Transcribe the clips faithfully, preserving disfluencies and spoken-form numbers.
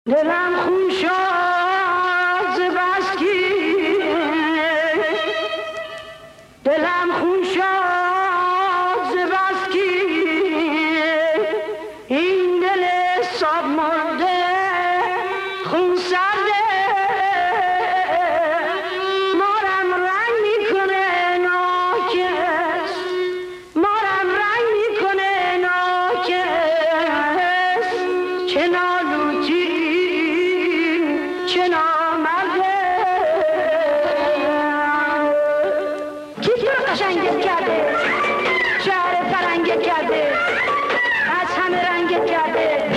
دلم خون شد ز بس که دلم خون شد ز بس که این دل صاب مرده خون سرده مارم رنگ میکنه ناکس مارم رنگ میکنه ناکس چه نالوتی چه نامرده کی تو رو قشنگت کرده شهر فرنگت کرده از همه رنگت کرده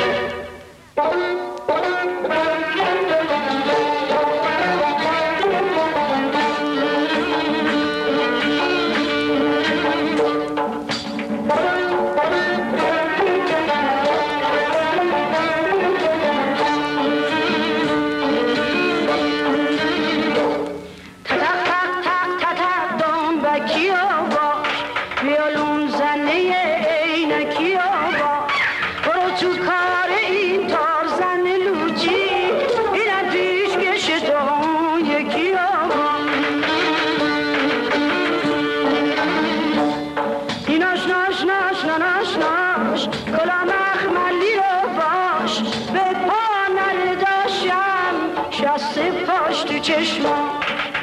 چشما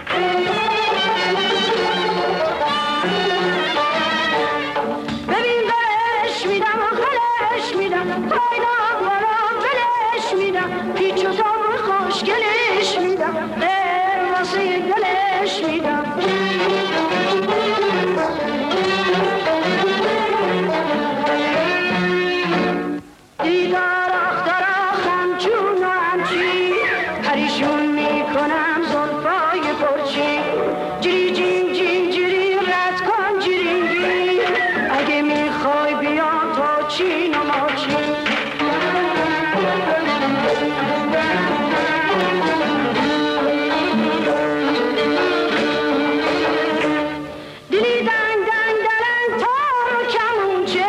ببین برش میدم و خلش میدم پایدام برام بلش میدم پیچ و تاب خوشگلش میدم اه واسه گلش میدم دیدار آختر آخم چون و همچی پریشون میکنم زلفای پرچی جری جین جین جری رد کن جری جین اگه میخوای بیا تا چین و ماچین دلی دنگ دنگ دلن تار و کمونچه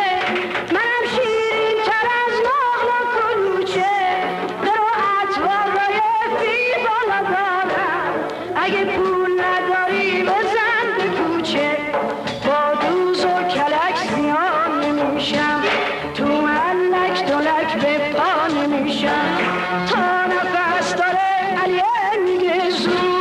منم شیرین تر از نقل و کلوچه درو اطوار فی بالا دارم اگه پول نداری بزن به کوچه با دوز و کلک زیان نمیشم تو ملک دلک به پا نمیشم تا نفس داره علیه میگه زود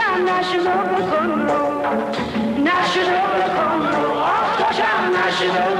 نشد